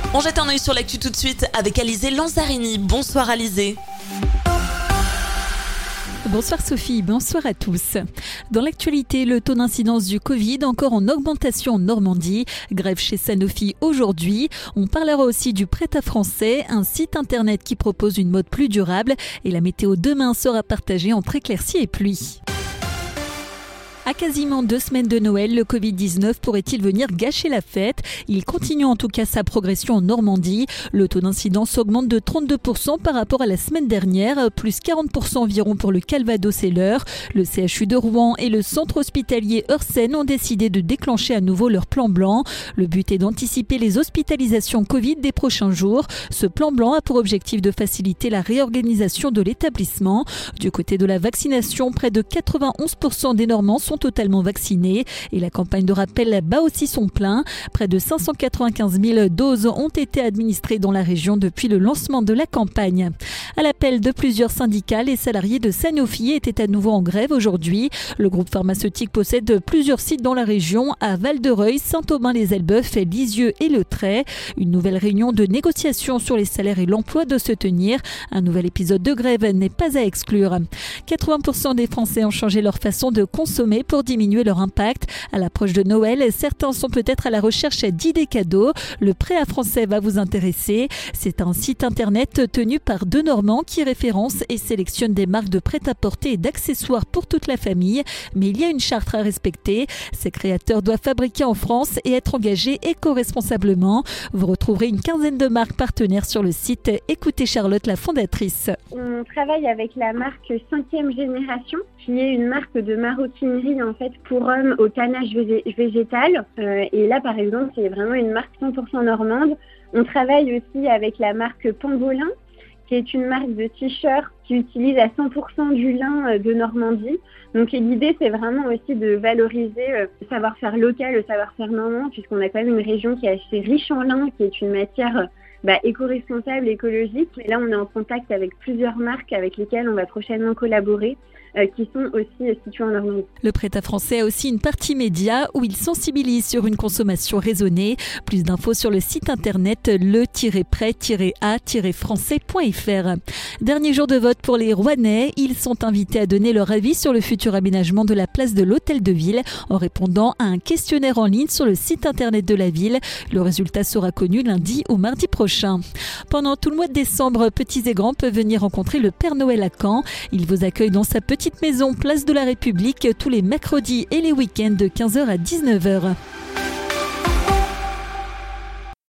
On jette un œil sur l'actu tout de suite avec Alizé Lanzarini. Bonsoir Alizé. Bonsoir Sophie, bonsoir à tous. Dans l'actualité, le taux d'incidence du Covid encore en augmentation en Normandie. Grève chez Sanofi aujourd'hui. On parlera aussi du Prêt-à-Français, un site internet qui propose une mode plus durable. Et la météo demain sera partagée entre éclaircies et pluie. À quasiment 2 semaines de Noël, le Covid-19 pourrait-il venir gâcher la fête ? Il continue en tout cas sa progression en Normandie. Le taux d'incidence augmente de 32% par rapport à la semaine dernière, plus 40% environ pour le Calvados et l'Eure. Le CHU de Rouen et le centre hospitalier Heursen ont décidé de déclencher à nouveau leur plan blanc. Le but est d'anticiper les hospitalisations Covid des prochains jours. Ce plan blanc a pour objectif de faciliter la réorganisation de l'établissement. Du côté de la vaccination, près de 91% des Normands sont totalement vaccinés et la campagne de rappel bat aussi son plein. Près de 595 000 doses ont été administrées dans la région depuis le lancement de la campagne. À l'appel de plusieurs syndicats, les salariés de Sanofi étaient à nouveau en grève aujourd'hui. Le groupe pharmaceutique possède plusieurs sites dans la région, à Val-de-Reuil, Saint-Aubin-les-Elbeuf, Lisieux et Le Trait. Une nouvelle réunion de négociation sur les salaires et l'emploi doit se tenir. Un nouvel épisode de grève n'est pas à exclure. 80% des Français ont changé leur façon de consommer pour diminuer leur impact. À l'approche de Noël, certains sont peut-être à la recherche d'idées cadeaux. Le Prêt-à-Français va vous intéresser. C'est un site internet tenu par 2 Normands qui référence et sélectionne des marques de prêt-à-porter et d'accessoires pour toute la famille. Mais il y a une charte à respecter. Ces créateurs doivent fabriquer en France et être engagés éco-responsablement. Vous retrouverez une quinzaine de marques partenaires sur le site. Écoutez Charlotte, la fondatrice. On travaille avec la marque 5e Génération, qui est une marque de maroquinerie en fait pour hommes au tannage végétal. Et là, par exemple, c'est vraiment une marque 100% normande. On travaille aussi avec la marque Pangolin, qui est une marque de t-shirt qui utilise à 100% du lin de Normandie. Donc l'idée, c'est vraiment aussi de valoriser le savoir-faire local, le savoir-faire normand, puisqu'on a quand même une région qui est assez riche en lin, qui est une matière éco-responsable, écologique. Et là, on est en contact avec plusieurs marques avec lesquelles on va prochainement collaborer, qui sont aussi situées en Normandie. Le Prêt-à-Français a aussi une partie média où il sensibilise sur une consommation raisonnée. Plus d'infos sur le site internet le-prêt-a-français.fr. Dernier jour de vote pour les Rouennais. Ils sont invités à donner leur avis sur le futur aménagement de la place de l'Hôtel de Ville en répondant à un questionnaire en ligne sur le site internet de la ville. Le résultat sera connu lundi ou mardi prochain. Pendant tout le mois de décembre, petits et grands peuvent venir rencontrer le Père Noël à Caen. Il vous accueille dans sa petite maison place de la République tous les mercredis et les week-ends de 15h à 19h.